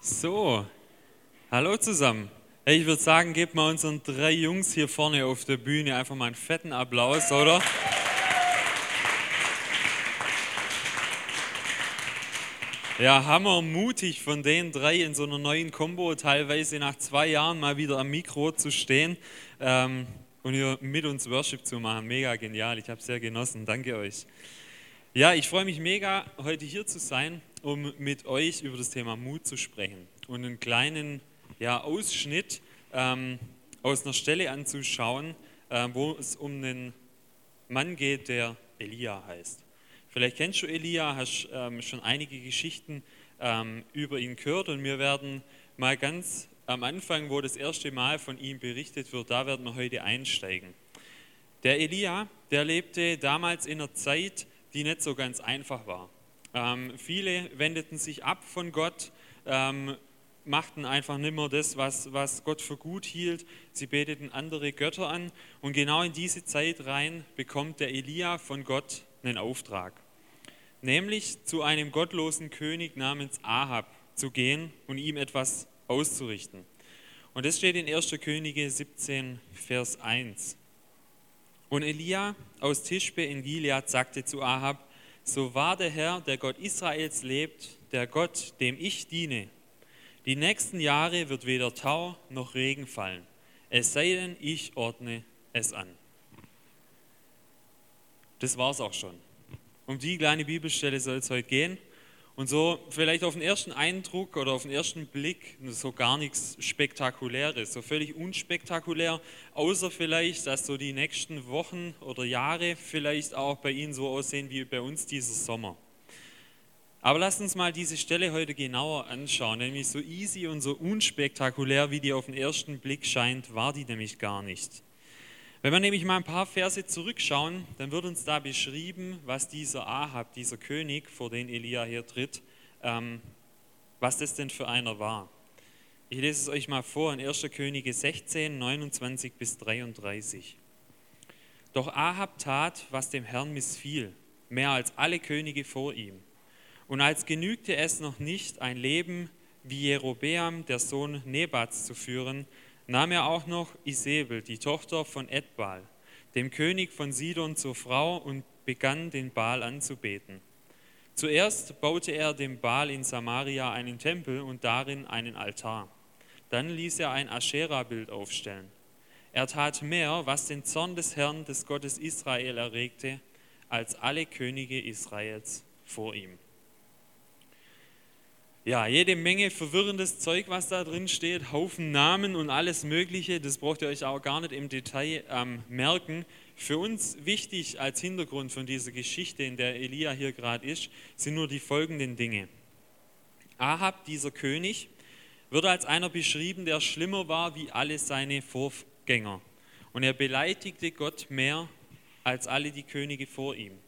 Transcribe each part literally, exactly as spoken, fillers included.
So, hallo zusammen. Hey, ich würde sagen, gebt mal unseren drei Jungs hier vorne auf der Bühne einfach mal einen fetten Applaus, oder? Ja, hammermutig von den drei in so einer neuen Kombo, teilweise nach zwei Jahren mal wieder am Mikro zu stehen ähm, und hier mit uns Worship zu machen. Mega genial, ich habe es sehr genossen, danke euch. Ja, ich freue mich mega, heute hier zu sein, um mit euch über das Thema Mut zu sprechen und einen kleinen ja, Ausschnitt ähm, aus einer Stelle anzuschauen, äh, wo es um einen Mann geht, der Elia heißt. Vielleicht kennst du Elia, hast ähm, schon einige Geschichten ähm, über ihn gehört und wir werden mal ganz am Anfang, wo das erste Mal von ihm berichtet wird, da werden wir heute einsteigen. Der Elia, der lebte damals in einer Zeit, die nicht so ganz einfach war. Ähm, viele wendeten sich ab von Gott, ähm, machten einfach nicht mehr das, was, was Gott für gut hielt. Sie beteten andere Götter an und genau in diese Zeit rein bekommt der Elia von Gott einen Auftrag. Nämlich zu einem gottlosen König namens Ahab zu gehen und ihm etwas auszurichten. Und das steht in erster Könige siebzehn, Vers eins. Und Elia aus Tischbe in Gilead sagte zu Ahab: So wahr der Herr, der Gott Israels lebt, der Gott, dem ich diene, die nächsten Jahre wird weder Tau noch Regen fallen, es sei denn, ich ordne es an. Das war's auch schon. Um die kleine Bibelstelle soll es heute gehen. Und so vielleicht auf den ersten Eindruck oder auf den ersten Blick so gar nichts Spektakuläres, so völlig unspektakulär, außer vielleicht, dass so die nächsten Wochen oder Jahre vielleicht auch bei Ihnen so aussehen wie bei uns dieser Sommer. Aber lasst uns mal diese Stelle heute genauer anschauen, nämlich so easy und so unspektakulär, wie die auf den ersten Blick scheint, war die nämlich gar nicht. Wenn wir nämlich mal ein paar Verse zurückschauen, dann wird uns da beschrieben, was dieser Ahab, dieser König, vor den Elia hier tritt, ähm, was das denn für einer war. Ich lese es euch mal vor in erster Könige sechzehn, neunundzwanzig bis dreiunddreißig. Doch Ahab tat, was dem Herrn missfiel, mehr als alle Könige vor ihm. Und als genügte es noch nicht, ein Leben wie Jerobeam, der Sohn Nebats, zu führen, nahm er auch noch Isebel, die Tochter von Edbal, dem König von Sidon, zur Frau und begann, den Baal anzubeten. Zuerst baute er dem Baal in Samaria einen Tempel und darin einen Altar. Dann ließ er ein Aschera-Bild aufstellen. Er tat mehr, was den Zorn des Herrn, des Gottes Israel, erregte, als alle Könige Israels vor ihm. Ja, jede Menge verwirrendes Zeug, was da drin steht, Haufen Namen und alles Mögliche, das braucht ihr euch auch gar nicht im Detail ähm, merken. Für uns wichtig als Hintergrund von dieser Geschichte, in der Elia hier gerade ist, sind nur die folgenden Dinge. Ahab, dieser König, wird als einer beschrieben, der schlimmer war wie alle seine Vorgänger. Und er beleidigte Gott mehr als alle die Könige vor ihm.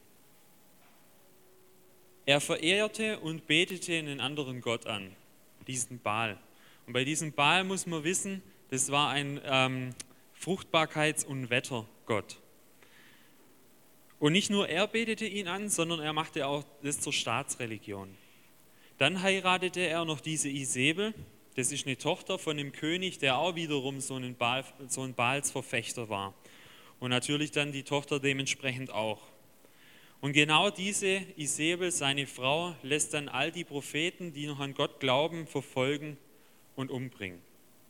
Er verehrte und betete einen anderen Gott an, diesen Baal. Und bei diesem Baal muss man wissen, das war ein ähm, Fruchtbarkeits- und Wettergott. Und nicht nur er betete ihn an, sondern er machte auch das zur Staatsreligion. Dann heiratete er noch diese Isebel, das ist eine Tochter von dem König, der auch wiederum so ein, Baal, so ein Baalsverfechter war. Und natürlich dann die Tochter dementsprechend auch. Und genau diese Isebel, seine Frau, lässt dann all die Propheten, die noch an Gott glauben, verfolgen und umbringen.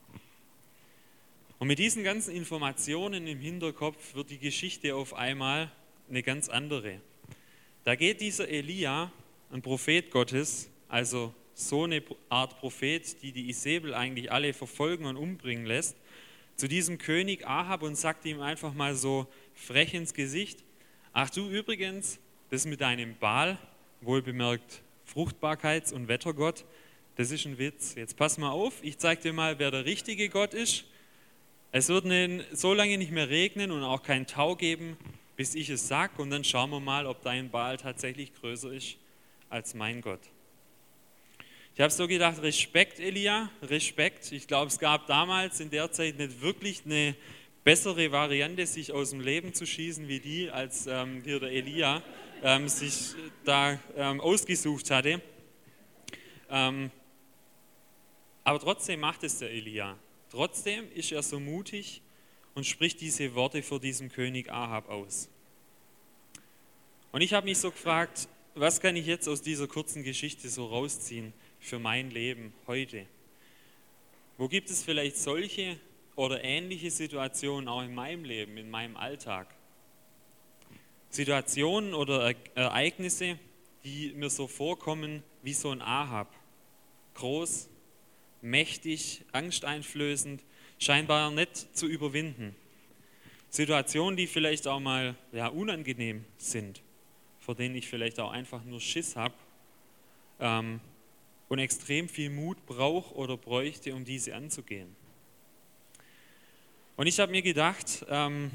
Und mit diesen ganzen Informationen im Hinterkopf wird die Geschichte auf einmal eine ganz andere. Da geht dieser Elia, ein Prophet Gottes, also so eine Art Prophet, die die Isebel eigentlich alle verfolgen und umbringen lässt, zu diesem König Ahab und sagt ihm einfach mal so frech ins Gesicht: Ach du übrigens, das mit deinem Baal, wohlbemerkt Fruchtbarkeits- und Wettergott, das ist ein Witz. Jetzt pass mal auf, ich zeige dir mal, wer der richtige Gott ist. Es wird so lange nicht mehr regnen und auch kein Tau geben, bis ich es sage, und dann schauen wir mal, ob dein Baal tatsächlich größer ist als mein Gott. Ich habe so gedacht, Respekt, Elia, Respekt. Ich glaube, es gab damals in der Zeit nicht wirklich eine bessere Variante, sich aus dem Leben zu schießen wie die, als ähm, hier der Elia ähm, sich da ähm, ausgesucht hatte. Ähm, Aber trotzdem macht es der Elia. Trotzdem ist er so mutig und spricht diese Worte vor diesem König Ahab aus. Und ich habe mich so gefragt, was kann ich jetzt aus dieser kurzen Geschichte so rausziehen für mein Leben heute? Wo gibt es vielleicht solche oder ähnliche Situationen auch in meinem Leben, in meinem Alltag? Situationen oder Ereignisse, die mir so vorkommen wie so ein Ahab. Groß, mächtig, angsteinflößend, scheinbar nicht zu überwinden. Situationen, die vielleicht auch mal ja, unangenehm sind, vor denen ich vielleicht auch einfach nur Schiss habe ähm, und extrem viel Mut brauche oder bräuchte, um diese anzugehen. Und ich habe mir gedacht, ähm,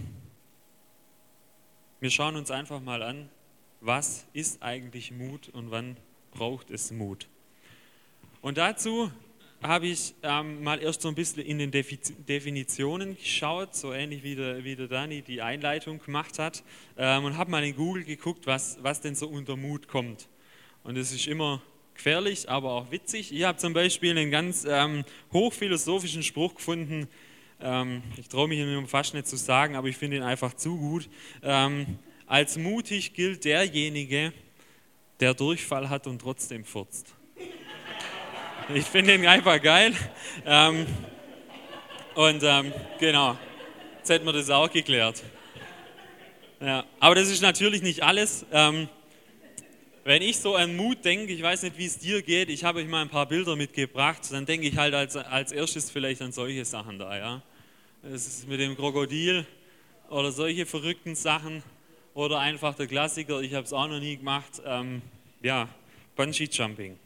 wir schauen uns einfach mal an, was ist eigentlich Mut und wann braucht es Mut. Und dazu habe ich ähm, mal erst so ein bisschen in den Definitionen geschaut, so ähnlich wie der, wie der Dani die Einleitung gemacht hat, ähm, und habe mal in Google geguckt, was, was denn so unter Mut kommt. Und es ist immer gefährlich, aber auch witzig. Ich habe zum Beispiel einen ganz ähm, hochphilosophischen Spruch gefunden, ähm, ich traue mich ihn fast nicht zu sagen, aber ich finde ihn einfach zu gut. Ähm, als mutig gilt derjenige, der Durchfall hat und trotzdem furzt. Ich finde ihn einfach geil. Ähm, und ähm, genau, jetzt hätten wir das auch geklärt. Ja, aber das ist natürlich nicht alles. Ähm, wenn ich so an Mut denke, ich weiß nicht, wie es dir geht, ich habe euch mal ein paar Bilder mitgebracht, dann denke ich halt als, als erstes vielleicht an solche Sachen da. Ja? Das ist mit dem Krokodil oder solche verrückten Sachen oder einfach der Klassiker, ich habe es auch noch nie gemacht, ähm, ja, Bungee Jumping.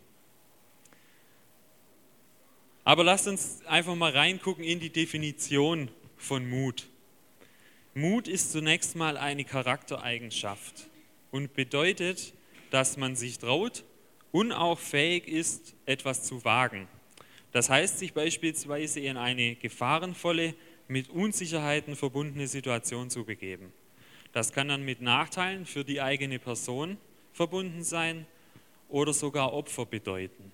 Aber lasst uns einfach mal reingucken in die Definition von Mut. Mut ist zunächst mal eine Charaktereigenschaft und bedeutet, dass man sich traut und auch fähig ist, etwas zu wagen. Das heißt, sich beispielsweise in eine gefahrenvolle, mit Unsicherheiten verbundene Situation zu begeben. Das kann dann mit Nachteilen für die eigene Person verbunden sein oder sogar Opfer bedeuten.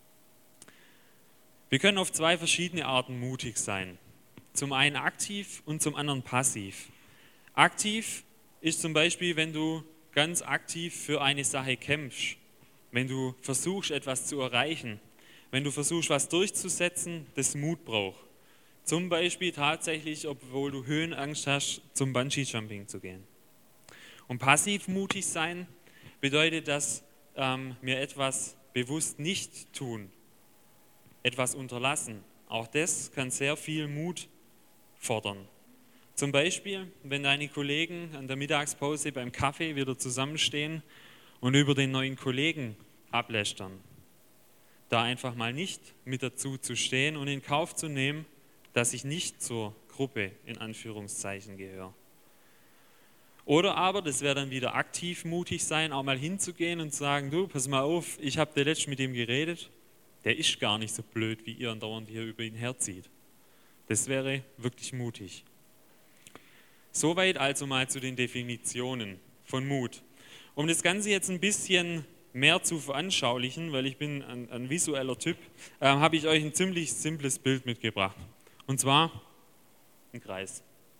Wir können auf zwei verschiedene Arten mutig sein. Zum einen aktiv und zum anderen passiv. Aktiv ist zum Beispiel, wenn du ganz aktiv für eine Sache kämpfst, wenn du versuchst, etwas zu erreichen, wenn du versuchst, was durchzusetzen, das Mut braucht. Zum Beispiel tatsächlich, obwohl du Höhenangst hast, zum Bungee-Jumping zu gehen. Und passiv mutig sein bedeutet, dass ähm, wir etwas bewusst nicht tun, etwas unterlassen. Auch das kann sehr viel Mut fordern. Zum Beispiel, wenn deine Kollegen an der Mittagspause beim Kaffee wieder zusammenstehen und über den neuen Kollegen ablästern. Da einfach mal nicht mit dazu zu stehen und in Kauf zu nehmen, dass ich nicht zur Gruppe in Anführungszeichen gehöre. Oder aber, das wäre dann wieder aktiv mutig sein, auch mal hinzugehen und zu sagen, du, pass mal auf, ich habe letztens mit ihm geredet, der ist gar nicht so blöd, wie ihr andauernd hier über ihn herzieht. Das wäre wirklich mutig. Soweit also mal zu den Definitionen von Mut. Um das Ganze jetzt ein bisschen mehr zu veranschaulichen, weil ich bin ein, ein visueller Typ, äh, habe ich euch ein ziemlich simples Bild mitgebracht. Und zwar ein Kreis.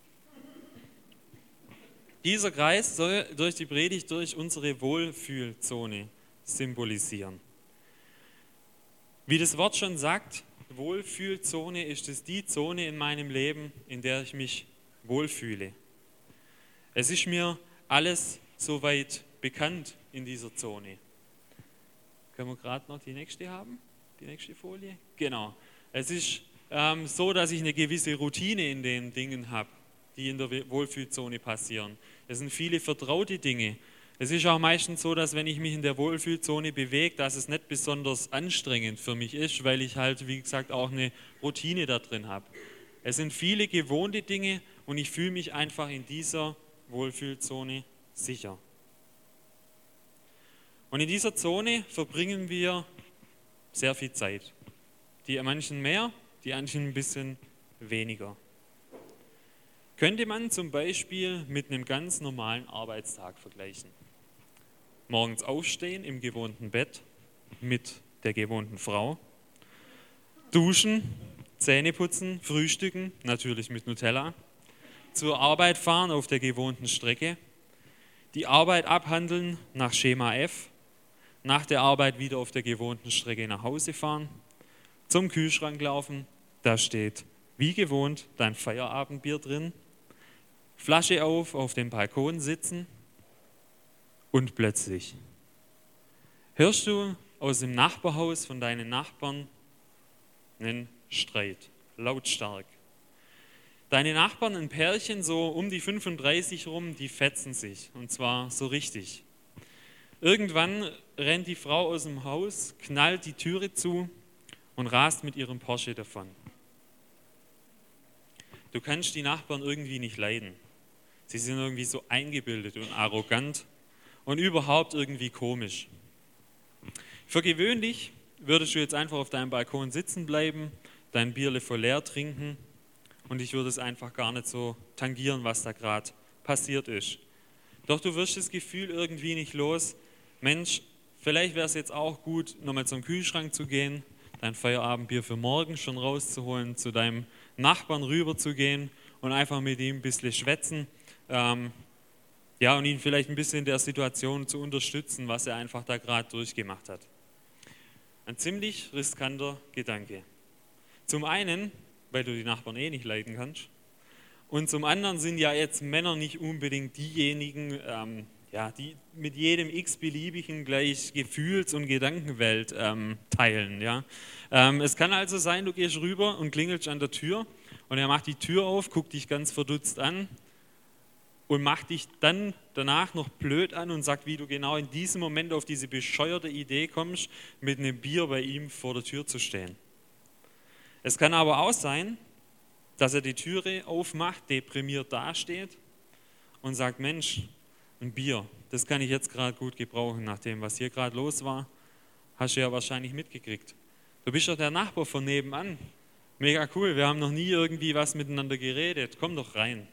Dieser Kreis soll durch die Predigt durch unsere Wohlfühlzone symbolisieren. Wie das Wort schon sagt, Wohlfühlzone ist es die Zone in meinem Leben, in der ich mich wohlfühle. Es ist mir alles soweit bekannt in dieser Zone. Können wir gerade noch die nächste haben? Die nächste Folie? Genau. Es ist ähm, so, dass ich eine gewisse Routine in den Dingen habe, die in der Wohlfühlzone passieren. Es sind viele vertraute Dinge. Es ist auch meistens so, dass wenn ich mich in der Wohlfühlzone bewege, dass es nicht besonders anstrengend für mich ist, weil ich halt, wie gesagt, auch eine Routine da drin habe. Es sind viele gewohnte Dinge und ich fühle mich einfach in dieser Wohlfühlzone sicher. Und in dieser Zone verbringen wir sehr viel Zeit. Die manchen mehr, die manchen ein bisschen weniger. Könnte man zum Beispiel mit einem ganz normalen Arbeitstag vergleichen. Morgens aufstehen im gewohnten Bett mit der gewohnten Frau, Duschen, Zähne putzen, frühstücken, natürlich mit Nutella, zur Arbeit fahren auf der gewohnten Strecke, die Arbeit abhandeln nach Schema F, nach der Arbeit wieder auf der gewohnten Strecke nach Hause fahren, zum Kühlschrank laufen, da steht wie gewohnt dein Feierabendbier drin, Flasche auf, auf dem Balkon sitzen und plötzlich hörst du aus dem Nachbarhaus von deinen Nachbarn einen Streit, lautstark. Deine Nachbarn, ein Pärchen, so um die fünfunddreißig rum, die fetzen sich und zwar so richtig. Irgendwann rennt die Frau aus dem Haus, knallt die Türe zu und rast mit ihrem Porsche davon. Du kannst die Nachbarn irgendwie nicht leiden. Sie sind irgendwie so eingebildet und arrogant und überhaupt irgendwie komisch. Für gewöhnlich würdest du jetzt einfach auf deinem Balkon sitzen bleiben, dein Bierle voll leer trinken und dich würde es einfach gar nicht so tangieren, was da gerade passiert ist. Doch du wirst das Gefühl irgendwie nicht los, Mensch, vielleicht wäre es jetzt auch gut, nochmal zum Kühlschrank zu gehen, dein Feierabendbier für morgen schon rauszuholen, zu deinem Nachbarn rüber zu gehen und einfach mit ihm ein bisschen schwätzen, ähm, ja, und ihn vielleicht ein bisschen in der Situation zu unterstützen, was er einfach da gerade durchgemacht hat. Ein ziemlich riskanter Gedanke. Zum einen, weil du die Nachbarn eh nicht leiden kannst, und zum anderen sind ja jetzt Männer nicht unbedingt diejenigen, ähm, ja, die mit jedem x-beliebigen gleich Gefühls- und Gedankenwelt ähm, teilen. Ja. Ähm, es kann also sein, du gehst rüber und klingelst an der Tür und er macht die Tür auf, guckt dich ganz verdutzt an und macht dich dann danach noch blöd an und sagt, wie du genau in diesem Moment auf diese bescheuerte Idee kommst, mit einem Bier bei ihm vor der Tür zu stehen. Es kann aber auch sein, dass er die Türe aufmacht, deprimiert dasteht und sagt, Mensch, ein Bier, das kann ich jetzt gerade gut gebrauchen, nach dem, was hier gerade los war, hast du ja wahrscheinlich mitgekriegt. Du bist doch der Nachbar von nebenan. Mega cool, wir haben noch nie irgendwie was miteinander geredet. Komm doch rein.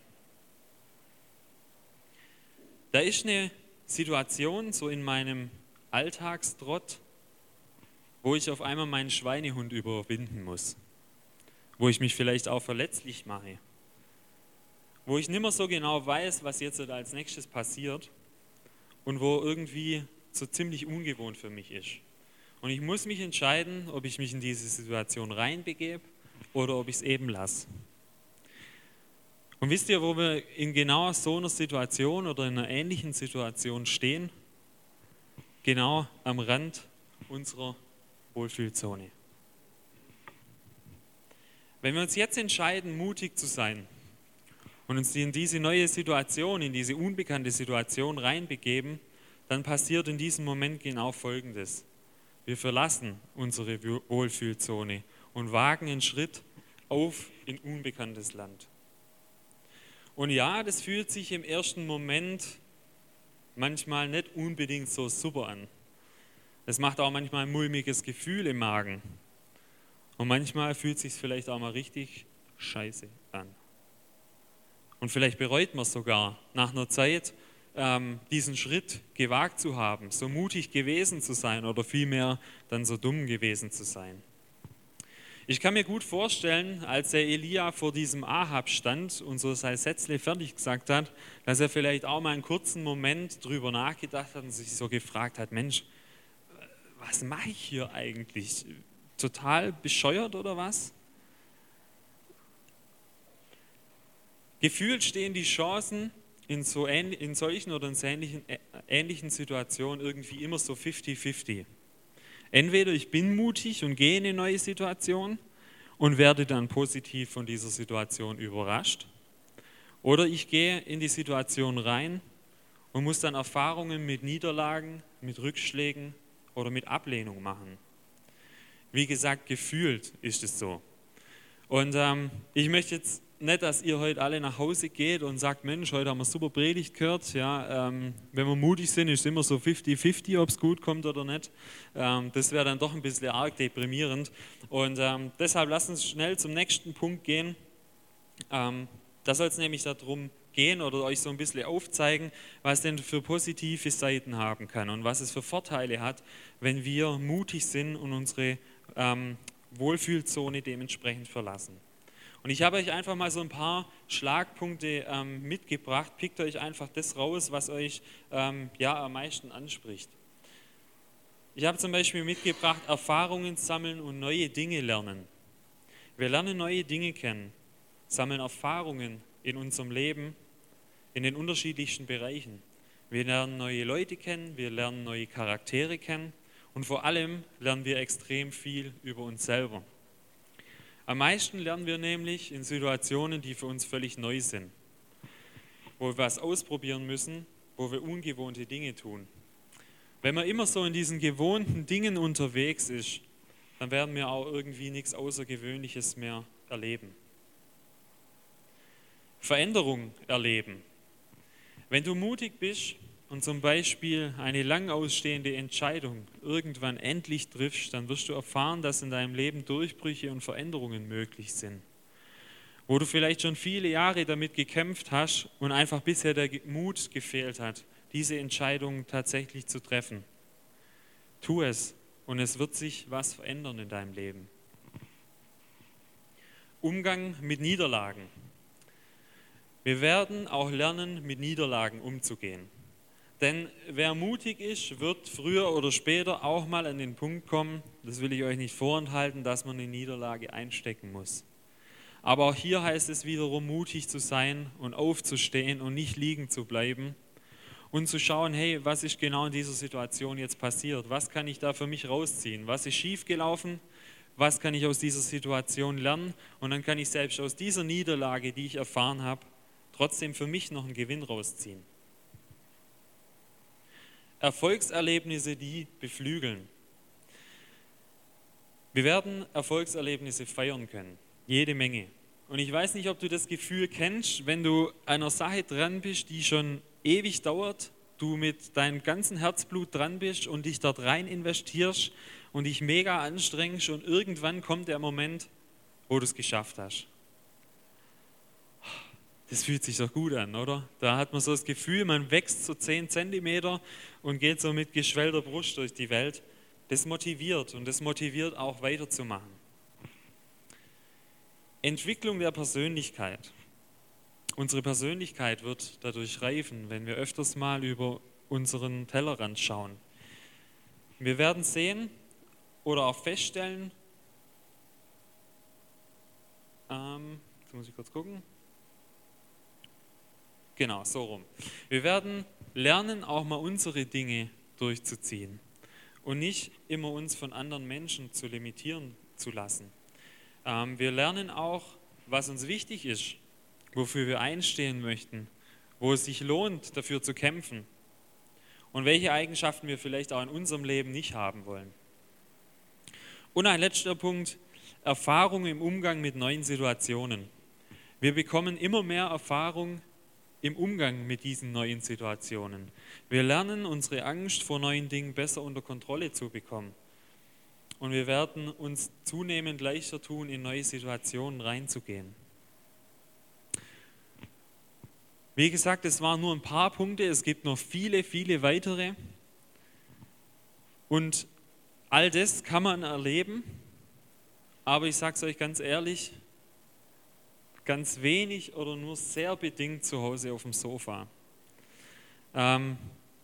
Da ist eine Situation so in meinem Alltagstrott, wo ich auf einmal meinen Schweinehund überwinden muss, wo ich mich vielleicht auch verletzlich mache, wo ich nicht mehr so genau weiß, was jetzt als nächstes passiert und wo irgendwie so ziemlich ungewohnt für mich ist. Und ich muss mich entscheiden, ob ich mich in diese Situation reinbegebe oder ob ich es eben lasse. Und wisst ihr, wo wir in genau so einer Situation oder in einer ähnlichen Situation stehen? Genau am Rand unserer Wohlfühlzone. Wenn wir uns jetzt entscheiden, mutig zu sein und uns in diese neue Situation, in diese unbekannte Situation reinbegeben, dann passiert in diesem Moment genau Folgendes. Wir verlassen unsere Wohlfühlzone und wagen einen Schritt auf in unbekanntes Land. Und ja, das fühlt sich im ersten Moment manchmal nicht unbedingt so super an. Es macht auch manchmal ein mulmiges Gefühl im Magen. Und manchmal fühlt es sich vielleicht auch mal richtig scheiße an. Und vielleicht bereut man es sogar nach einer Zeit, ähm, diesen Schritt gewagt zu haben, so mutig gewesen zu sein oder vielmehr dann so dumm gewesen zu sein. Ich kann mir gut vorstellen, als der Elia vor diesem Ahab stand und so sein Sätzle fertig gesagt hat, dass er vielleicht auch mal einen kurzen Moment drüber nachgedacht hat und sich so gefragt hat, Mensch, was mache ich hier eigentlich? Total bescheuert oder was? Gefühlt stehen die Chancen in, so ähnlich, in solchen oder in ähnlichen, äh, ähnlichen Situationen irgendwie immer so fifty fifty. Entweder ich bin mutig und gehe in eine neue Situation und werde dann positiv von dieser Situation überrascht, oder ich gehe in die Situation rein und muss dann Erfahrungen mit Niederlagen, mit Rückschlägen oder mit Ablehnung machen. Wie gesagt, gefühlt ist es so. Und ähm, ich möchte jetzt nicht, dass ihr heute alle nach Hause geht und sagt, Mensch, heute haben wir super Predigt gehört. Ja, ähm, wenn wir mutig sind, ist es immer so fifty fifty, ob es gut kommt oder nicht. Ähm, das wäre dann doch ein bisschen arg deprimierend. Und ähm, deshalb lasst uns schnell zum nächsten Punkt gehen. Ähm, da soll es nämlich darum gehen oder euch so ein bisschen aufzeigen, was denn für positive Seiten haben kann und was es für Vorteile hat, wenn wir mutig sind und unsere ähm, Wohlfühlzone dementsprechend verlassen. Und ich habe euch einfach mal so ein paar Schlagpunkte ähm, mitgebracht. Pickt euch einfach das raus, was euch ähm, ja, am meisten anspricht. Ich habe zum Beispiel mitgebracht, Erfahrungen sammeln und neue Dinge lernen. Wir lernen neue Dinge kennen, sammeln Erfahrungen in unserem Leben, in den unterschiedlichsten Bereichen. Wir lernen neue Leute kennen, wir lernen neue Charaktere kennen und vor allem lernen wir extrem viel über uns selber. Am meisten lernen wir nämlich in Situationen, die für uns völlig neu sind, wo wir was ausprobieren müssen, wo wir ungewohnte Dinge tun. Wenn man immer so in diesen gewohnten Dingen unterwegs ist, dann werden wir auch irgendwie nichts Außergewöhnliches mehr erleben. Veränderung erleben. Wenn du mutig bist und zum Beispiel eine lang ausstehende Entscheidung irgendwann endlich triffst, dann wirst du erfahren, dass in deinem Leben Durchbrüche und Veränderungen möglich sind. Wo du vielleicht schon viele Jahre damit gekämpft hast und einfach bisher der Mut gefehlt hat, diese Entscheidung tatsächlich zu treffen. Tu es und es wird sich was verändern in deinem Leben. Umgang mit Niederlagen. Wir werden auch lernen, mit Niederlagen umzugehen. Denn wer mutig ist, wird früher oder später auch mal an den Punkt kommen, das will ich euch nicht vorenthalten, dass man eine Niederlage einstecken muss. Aber auch hier heißt es wiederum, mutig zu sein und aufzustehen und nicht liegen zu bleiben und zu schauen, hey, was ist genau in dieser Situation jetzt passiert? Was kann ich da für mich rausziehen? Was ist schiefgelaufen? Was kann ich aus dieser Situation lernen? Und dann kann ich selbst aus dieser Niederlage, die ich erfahren habe, trotzdem für mich noch einen Gewinn rausziehen. Erfolgserlebnisse, die beflügeln. Wir werden Erfolgserlebnisse feiern können, jede Menge. Und ich weiß nicht, ob du das Gefühl kennst, wenn du einer Sache dran bist, die schon ewig dauert, du mit deinem ganzen Herzblut dran bist und dich dort rein investierst und dich mega anstrengst und irgendwann kommt der Moment, wo du es geschafft hast. Das fühlt sich doch gut an, oder? Da hat man so das Gefühl, man wächst so zehn Zentimeter und geht so mit geschwellter Brust durch die Welt. Das motiviert und das motiviert auch weiterzumachen. Entwicklung der Persönlichkeit. Unsere Persönlichkeit wird dadurch reifen, wenn wir öfters mal über unseren Tellerrand schauen. Wir werden sehen oder auch feststellen, ähm, jetzt muss ich kurz gucken, genau, so rum. Wir werden lernen, auch mal unsere Dinge durchzuziehen und nicht immer uns von anderen Menschen zu limitieren zu lassen. Ähm, wir lernen auch, was uns wichtig ist, wofür wir einstehen möchten, wo es sich lohnt, dafür zu kämpfen und welche Eigenschaften wir vielleicht auch in unserem Leben nicht haben wollen. Und ein letzter Punkt, Erfahrung im Umgang mit neuen Situationen. Wir bekommen immer mehr Erfahrung im Umgang mit diesen neuen Situationen. Wir lernen, unsere Angst vor neuen Dingen besser unter Kontrolle zu bekommen. Und wir werden uns zunehmend leichter tun, in neue Situationen reinzugehen. Wie gesagt, es waren nur ein paar Punkte, es gibt noch viele, viele weitere. Und all das kann man erleben, aber ich sage es euch ganz ehrlich, ganz wenig oder nur sehr bedingt zu Hause auf dem Sofa. Ähm,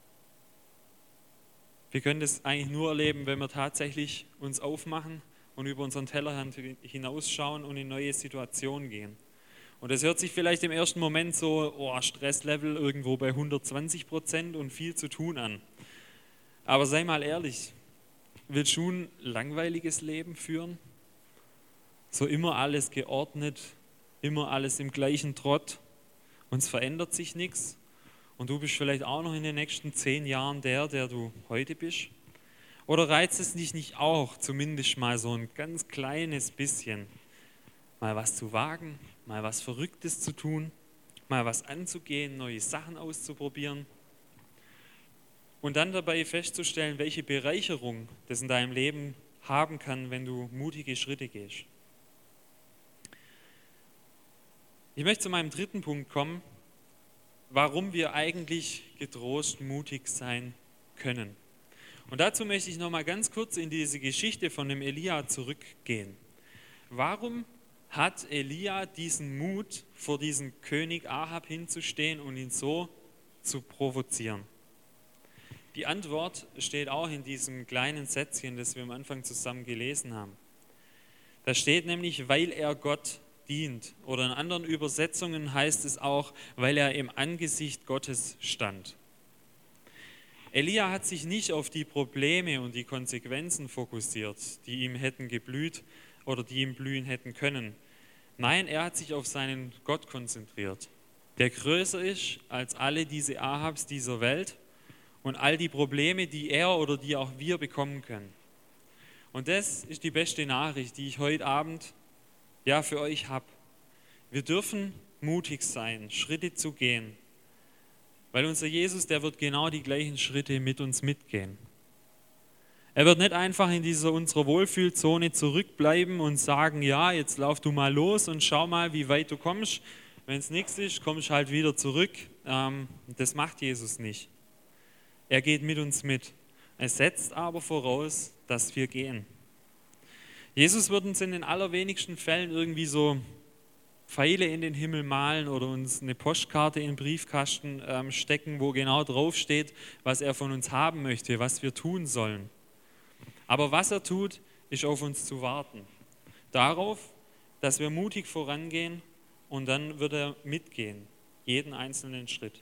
wir können das eigentlich nur erleben, wenn wir tatsächlich uns aufmachen und über unseren Tellerrand hinausschauen und in neue Situationen gehen. Und das hört sich vielleicht im ersten Moment so, oh, Stresslevel irgendwo bei hundertzwanzig Prozent und viel zu tun an. Aber sei mal ehrlich, willst du ein langweiliges Leben führen? So immer alles geordnet, immer alles im gleichen Trott und es verändert sich nichts und du bist vielleicht auch noch in den nächsten zehn Jahren der, der du heute bist? Oder reizt es dich nicht auch, zumindest mal so ein ganz kleines bisschen, mal was zu wagen, mal was Verrücktes zu tun, mal was anzugehen, neue Sachen auszuprobieren und dann dabei festzustellen, welche Bereicherung das in deinem Leben haben kann, wenn du mutige Schritte gehst. Ich möchte zu meinem dritten Punkt kommen, warum wir eigentlich getrost mutig sein können. Und dazu möchte ich noch mal ganz kurz in diese Geschichte von dem Elia zurückgehen. Warum hat Elia diesen Mut, vor diesen König Ahab hinzustehen und ihn so zu provozieren? Die Antwort steht auch in diesem kleinen Sätzchen, das wir am Anfang zusammen gelesen haben. Da steht nämlich, weil er Gott dient. Oder in anderen Übersetzungen heißt es auch, weil er im Angesicht Gottes stand. Elia hat sich nicht auf die Probleme und die Konsequenzen fokussiert, die ihm hätten geblüht oder die ihm blühen hätten können. Nein, er hat sich auf seinen Gott konzentriert, der größer ist als alle diese Ahabs dieser Welt und all die Probleme, die er oder die auch wir bekommen können. Und das ist die beste Nachricht, die ich heute Abend ja für euch habe. Wir dürfen mutig sein, Schritte zu gehen, weil unser Jesus, der wird genau die gleichen Schritte mit uns mitgehen. Er wird nicht einfach in dieser unserer Wohlfühlzone zurückbleiben und sagen, ja, jetzt lauf du mal los und schau mal, wie weit du kommst. Wenn es nichts ist, kommst du halt wieder zurück. Ähm, das macht Jesus nicht. Er geht mit uns mit. Er setzt aber voraus, dass wir gehen. Jesus wird uns in den allerwenigsten Fällen irgendwie so Pfeile in den Himmel malen oder uns eine Postkarte in den Briefkasten ähm, stecken, wo genau draufsteht, was er von uns haben möchte, was wir tun sollen. Aber was er tut, ist auf uns zu warten. Darauf, dass wir mutig vorangehen und dann wird er mitgehen, jeden einzelnen Schritt.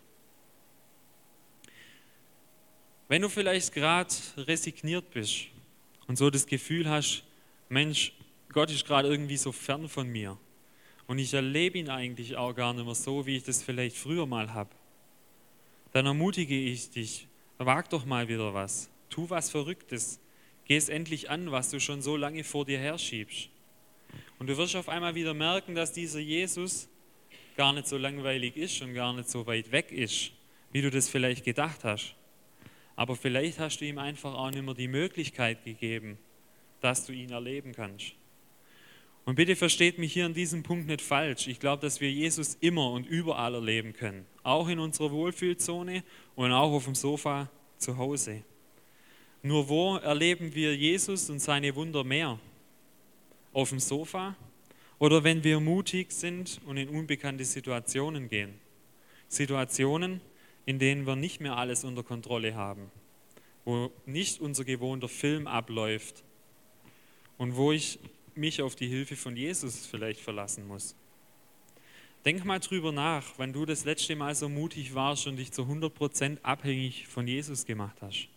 Wenn du vielleicht gerade resigniert bist und so das Gefühl hast, Mensch, Gott ist gerade irgendwie so fern von mir und ich erlebe ihn eigentlich auch gar nicht mehr so, wie ich das vielleicht früher mal habe, dann ermutige ich dich, wag doch mal wieder was, tu was Verrücktes, geh es endlich an, was du schon so lange vor dir herschiebst. Und du wirst auf einmal wieder merken, dass dieser Jesus gar nicht so langweilig ist und gar nicht so weit weg ist, wie du das vielleicht gedacht hast. Aber vielleicht hast du ihm einfach auch nicht mehr die Möglichkeit gegeben, dass du ihn erleben kannst. Und bitte versteht mich hier an diesem Punkt nicht falsch. Ich glaube, dass wir Jesus immer und überall erleben können. Auch in unserer Wohlfühlzone und auch auf dem Sofa zu Hause. Nur wo erleben wir Jesus und seine Wunder mehr? Auf dem Sofa oder wenn wir mutig sind und in unbekannte Situationen gehen? Situationen, in denen wir nicht mehr alles unter Kontrolle haben, wo nicht unser gewohnter Film abläuft und wo ich mich auf die Hilfe von Jesus vielleicht verlassen muss. Denk mal drüber nach, wann du das letzte Mal so mutig warst und dich zu hundert Prozent abhängig von Jesus gemacht hast.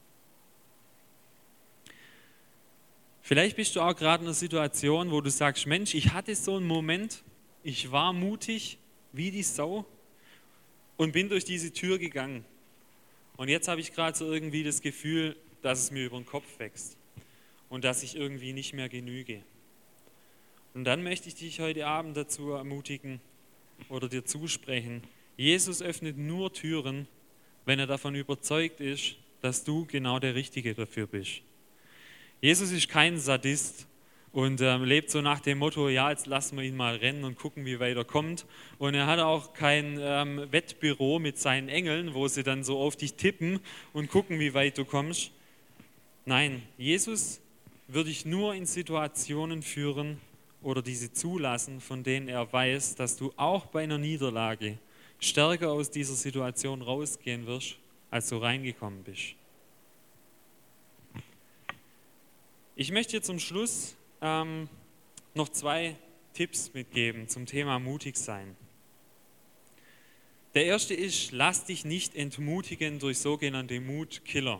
Vielleicht bist du auch gerade in einer Situation, wo du sagst, Mensch, ich hatte so einen Moment, ich war mutig wie die Sau und bin durch diese Tür gegangen. Und jetzt habe ich gerade so irgendwie das Gefühl, dass es mir über den Kopf wächst und dass ich irgendwie nicht mehr genüge. Und dann möchte ich dich heute Abend dazu ermutigen oder dir zusprechen, Jesus öffnet nur Türen, wenn er davon überzeugt ist, dass du genau der Richtige dafür bist. Jesus ist kein Sadist und ähm, lebt so nach dem Motto, ja, jetzt lassen wir ihn mal rennen und gucken, wie weit er kommt. Und er hat auch kein ähm, Wettbüro mit seinen Engeln, wo sie dann so auf dich tippen und gucken, wie weit du kommst. Nein, Jesus würde dich nur in Situationen führen oder diese zulassen, von denen er weiß, dass du auch bei einer Niederlage stärker aus dieser Situation rausgehen wirst, als du reingekommen bist. Ich möchte dir zum Schluss ähm, noch zwei Tipps mitgeben zum Thema mutig sein. Der erste ist, lass dich nicht entmutigen durch sogenannte Mutkiller.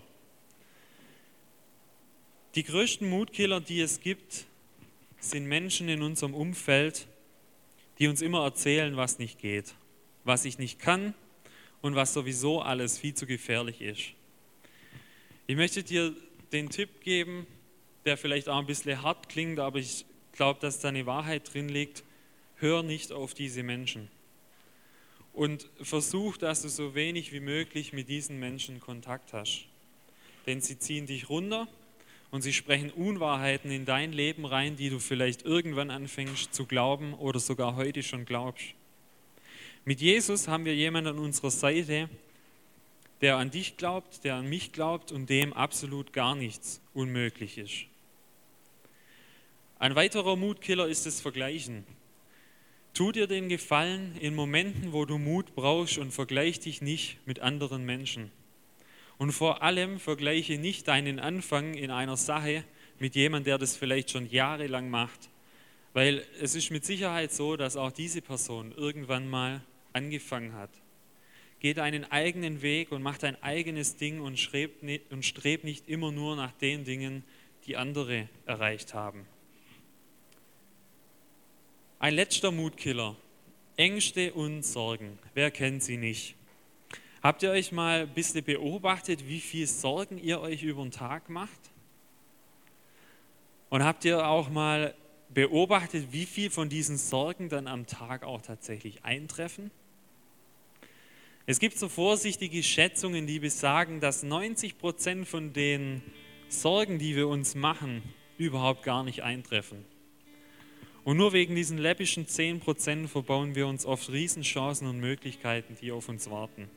Die größten Mutkiller, die es gibt, sind Menschen in unserem Umfeld, die uns immer erzählen, was nicht geht, was ich nicht kann und was sowieso alles viel zu gefährlich ist. Ich möchte dir den Tipp geben, der vielleicht auch ein bisschen hart klingt, aber ich glaube, dass da eine Wahrheit drin liegt. Hör nicht auf diese Menschen. Und versuch, dass du so wenig wie möglich mit diesen Menschen Kontakt hast. Denn sie ziehen dich runter und sie sprechen Unwahrheiten in dein Leben rein, die du vielleicht irgendwann anfängst zu glauben oder sogar heute schon glaubst. Mit Jesus haben wir jemanden an unserer Seite, der an dich glaubt, der an mich glaubt und dem absolut gar nichts unmöglich ist. Ein weiterer Mutkiller ist das Vergleichen. Tu dir den Gefallen in Momenten, wo du Mut brauchst, und vergleich dich nicht mit anderen Menschen. Und vor allem vergleiche nicht deinen Anfang in einer Sache mit jemandem, der das vielleicht schon jahrelang macht. Weil es ist mit Sicherheit so, dass auch diese Person irgendwann mal angefangen hat. Geh deinen eigenen Weg und mach dein eigenes Ding und streb nicht, und streb nicht immer nur nach den Dingen, die andere erreicht haben. Ein letzter Mutkiller, Ängste und Sorgen. Wer kennt sie nicht? Habt ihr euch mal ein bisschen beobachtet, wie viel Sorgen ihr euch über den Tag macht? Und habt ihr auch mal beobachtet, wie viel von diesen Sorgen dann am Tag auch tatsächlich eintreffen? Es gibt so vorsichtige Schätzungen, die besagen, dass neunzig Prozent von den Sorgen, die wir uns machen, überhaupt gar nicht eintreffen. Und nur wegen diesen läppischen zehn Prozent verbauen wir uns oft Riesenchancen und Möglichkeiten, die auf uns warten.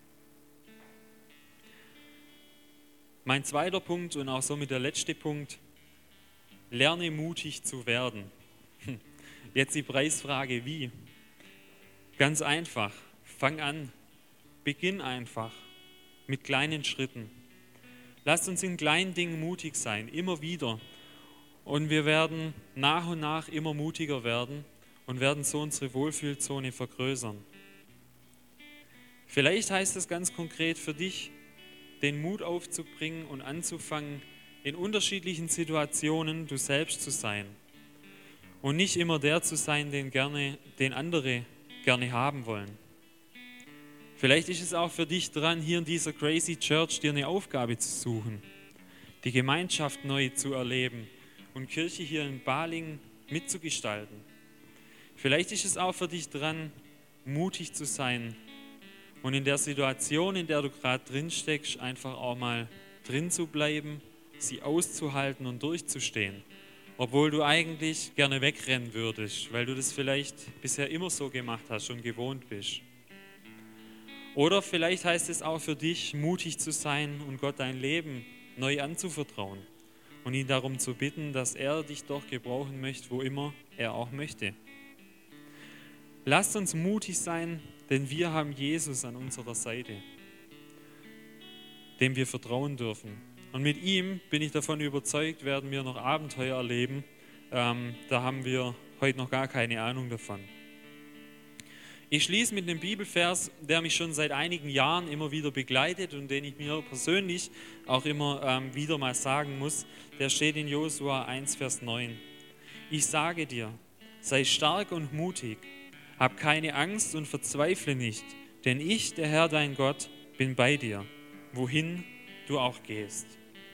Mein zweiter Punkt und auch somit der letzte Punkt: Lerne mutig zu werden. Jetzt die Preisfrage, wie? Ganz einfach, fang an, beginn einfach mit kleinen Schritten. Lasst uns in kleinen Dingen mutig sein, immer wieder. Und wir werden nach und nach immer mutiger werden und werden so unsere Wohlfühlzone vergrößern. Vielleicht heißt es ganz konkret für dich, den Mut aufzubringen und anzufangen, in unterschiedlichen Situationen du selbst zu sein und nicht immer der zu sein, den, gerne, den andere gerne haben wollen. Vielleicht ist es auch für dich dran, hier in dieser Crazy Church dir eine Aufgabe zu suchen, die Gemeinschaft neu zu erleben und Kirche hier in Balingen mitzugestalten. Vielleicht ist es auch für dich dran, mutig zu sein und in der Situation, in der du gerade drin steckst, einfach auch mal drin zu bleiben, sie auszuhalten und durchzustehen, obwohl du eigentlich gerne wegrennen würdest, weil du das vielleicht bisher immer so gemacht hast und gewohnt bist. Oder vielleicht heißt es auch für dich, mutig zu sein und Gott dein Leben neu anzuvertrauen und ihn darum zu bitten, dass er dich doch gebrauchen möchte, wo immer er auch möchte. Lasst uns mutig sein, denn wir haben Jesus an unserer Seite, dem wir vertrauen dürfen. Und mit ihm, bin ich davon überzeugt, werden wir noch Abenteuer erleben. Ähm, da haben wir heute noch gar keine Ahnung davon. Ich schließe mit einem Bibelvers, der mich schon seit einigen Jahren immer wieder begleitet und den ich mir persönlich auch immer ähm, wieder mal sagen muss. Der steht in Josua eins, Vers neun. Ich sage dir, sei stark und mutig, hab keine Angst und verzweifle nicht, denn ich, der Herr dein Gott, bin bei dir, wohin du auch gehst.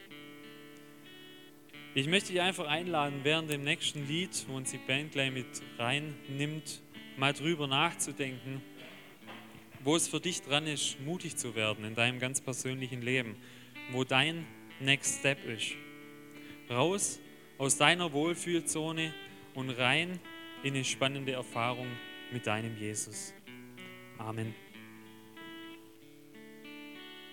Ich möchte dich einfach einladen, während dem nächsten Lied, wo uns die Band gleich mit reinnimmt, mal drüber nachzudenken, wo es für dich dran ist, mutig zu werden in deinem ganz persönlichen Leben, wo dein Next Step ist. Raus aus deiner Wohlfühlzone und rein in eine spannende Erfahrung mit deinem Jesus. Amen.